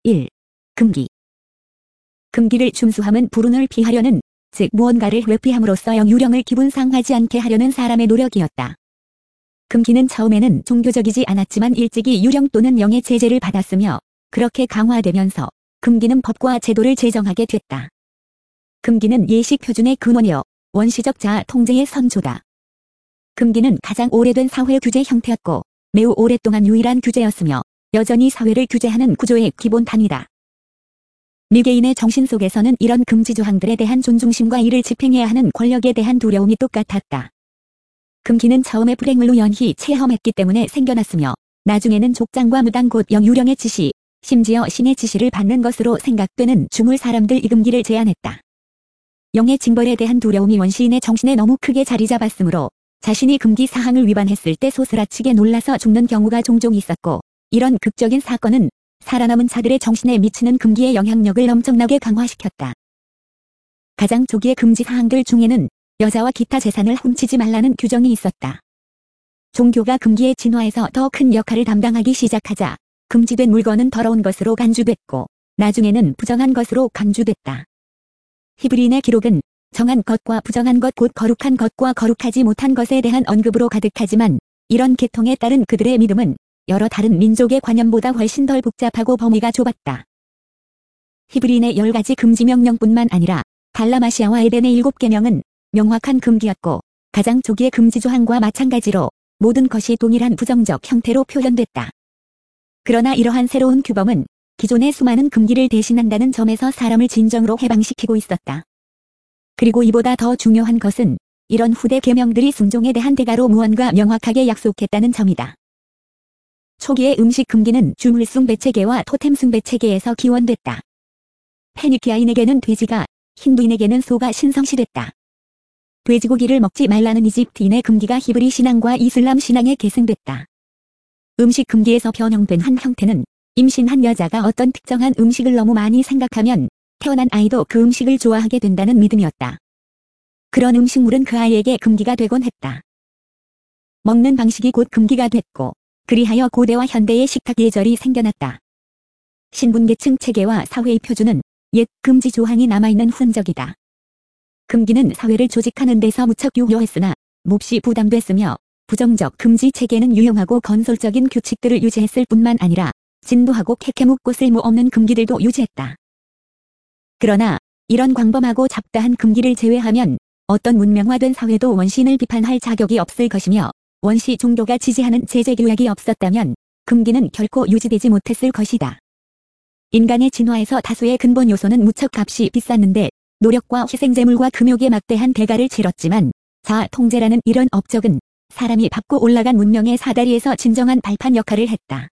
1. 금기. 금기를 준수함은 불운을 피하려는, 즉 무언가를 회피함으로써 영유령을 기분 상하지 않게 하려는 사람의 노력이었다. 금기는 처음에는 종교적이지 않았지만 일찍이 유령 또는 영의 제재를 받았으며 그렇게 강화되면서 금기는 법과 제도를 제정하게 됐다. 금기는 예식 표준의 근원이여 원시적 자아 통제의 선조다. 금기는 가장 오래된 사회 규제 형태였고 매우 오랫동안 유일한 규제였으며 여전히 사회를 규제하는 구조의 기본 단위다. 밀개인의 정신 속에서는 이런 금지 조항들에 대한 존중심과 이를 집행해야 하는 권력에 대한 두려움이 똑같았다. 금기는 처음에 불행을 우연히 체험했기 때문에 생겨났으며 나중에는 족장과 무당 곧 영유령의 지시, 심지어 신의 지시를 받는 것으로 생각되는 주물 사람들 이 금기를 제안했다. 영의 징벌에 대한 두려움이 원시인의 정신에 너무 크게 자리 잡았으므로 자신이 금기 사항을 위반했을 때 소스라치게 놀라서 죽는 경우가 종종 있었고 이런 극적인 사건은 살아남은 자들의 정신에 미치는 금기의 영향력을 엄청나게 강화시켰다. 가장 초기의 금지 사항들 중에는 여자와 기타 재산을 훔치지 말라는 규정이 있었다. 종교가 금기의 진화에서 더 큰 역할을 담당하기 시작하자 금지된 물건은 더러운 것으로 간주됐고 나중에는 부정한 것으로 간주됐다. 히브리인의 기록은 정한 것과 부정한 것 곧 거룩한 것과 거룩하지 못한 것에 대한 언급으로 가득하지만 이런 계통에 따른 그들의 믿음은 여러 다른 민족의 관념보다 훨씬 덜 복잡하고 범위가 좁았다. 히브리인의 10가지 금지 명령뿐만 아니라 달라마시아와 에덴의 7계명은 명확한 금기였고 가장 초기의 금지 조항과 마찬가지로 모든 것이 동일한 부정적 형태로 표현됐다. 그러나 이러한 새로운 규범은 기존의 수많은 금기를 대신한다는 점에서 사람을 진정으로 해방시키고 있었다. 그리고 이보다 더 중요한 것은 이런 후대 계명들이 순종에 대한 대가로 무언가 명확하게 약속했다는 점이다. 초기의 음식 금기는 주물 숭배 체계와 토템 숭배 체계에서 기원됐다. 페니키아인에게는 돼지가, 힌두인에게는 소가 신성시됐다. 돼지고기를 먹지 말라는 이집트인의 금기가 히브리 신앙과 이슬람 신앙에 계승됐다. 음식 금기에서 변형된 한 형태는 임신한 여자가 어떤 특정한 음식을 너무 많이 생각하면 태어난 아이도 그 음식을 좋아하게 된다는 믿음이었다. 그런 음식물은 그 아이에게 금기가 되곤 했다. 먹는 방식이 곧 금기가 됐고 그리하여 고대와 현대의 식탁 예절이 생겨났다. 신분계층 체계와 사회의 표준은 옛 금지 조항이 남아있는 흔적이다. 금기는 사회를 조직하는 데서 무척 유효했으나 몹시 부담됐으며 부정적 금지 체계는 유용하고 건설적인 규칙들을 유지했을 뿐만 아니라 진도하고 캐캐묵고 쓸모없는 금기들도 유지했다. 그러나 이런 광범하고 잡다한 금기를 제외하면 어떤 문명화된 사회도 원시인을 비판할 자격이 없을 것이며 원시 종교가 지지하는 제재 규약이 없었다면 금기는 결코 유지되지 못했을 것이다. 인간의 진화에서 다수의 근본 요소는 무척 값이 비쌌는데 노력과 희생제물과 금욕에 막대한 대가를 치렀지만 자아 통제라는 이런 업적은 사람이 밟고 올라간 문명의 사다리에서 진정한 발판 역할을 했다.